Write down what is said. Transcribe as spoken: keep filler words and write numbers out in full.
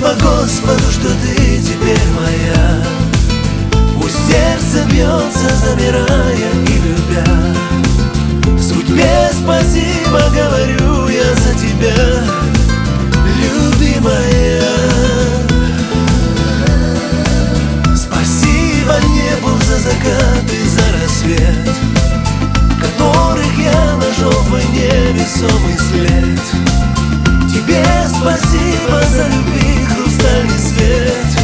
Спасибо Господу, что ты теперь моя. Пусть сердце бьется, замирая и любя. Судьбе спасибо говорю я за тебя, любимая. Спасибо небу за закат и за рассвет, в которых я нашел твой невесомый след. Тебе спасибо за любви хрустальный свет.